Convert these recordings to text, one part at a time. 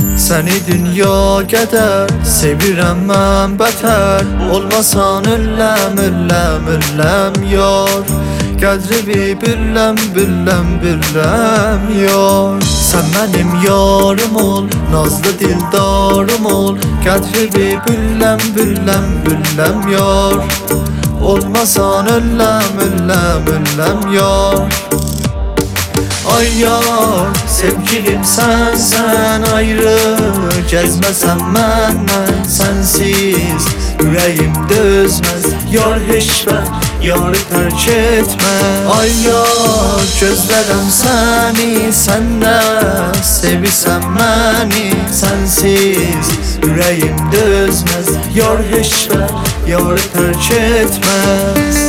Səni dünya qədər sevirəm mən bətər. Olmasan ölləm, ölləm, ölləm yar. Qədri biləm, biləm, biləm yar. Sən mənim yarım ol, nazlı dildarım ol. Qədri biləm, biləm, biləm yar. Olmasan ölləm, ölləm, ölləm yar. Ay yar, sevgilim sen ayrı. Gezməsən məndən sensiz ürəyim dözməz. Yar heşbə, yarı tərk etmə. Ay yar, gözlərəm səni, sən də sevirsən məni. Sensiz ürəyim dözməz. Yar heşbə, yarı tərk etməz.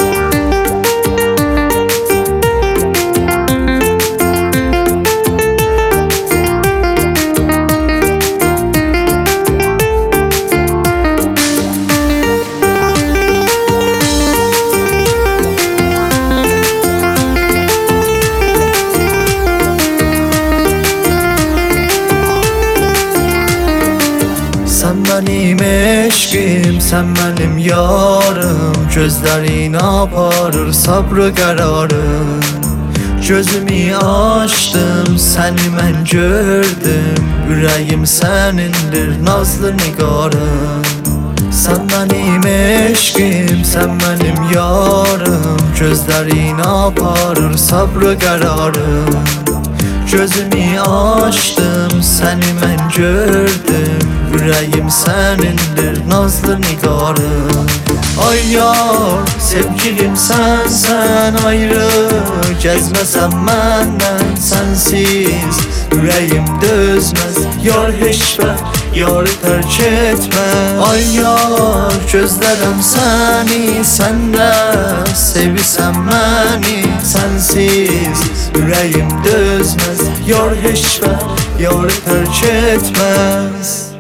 Sen benim eşkim, sen benim yarım. Gözlerin aparır sabrı kararım. Gözümü açtım, seni mən gördüm. Ürəyim sənindir, nazlı nigarım. Sen benim eşkim, sen benim yarım. Gözlerin aparır sabrı kararım. Gözümü açtım, seni mən gördüm. Ürəyim sənindir, nazlı nigarım. Ay yar, sevgilim sen ayrı. Gezməsən məndən sensiz ürəyim dözməz. Yar heşbə, yarı tərk etmə. Ay yar, gözlərəm səni, sən də sevirsən məni. Sensiz ürəyim dözməz. Yar heşbə, yarı tərk etməz.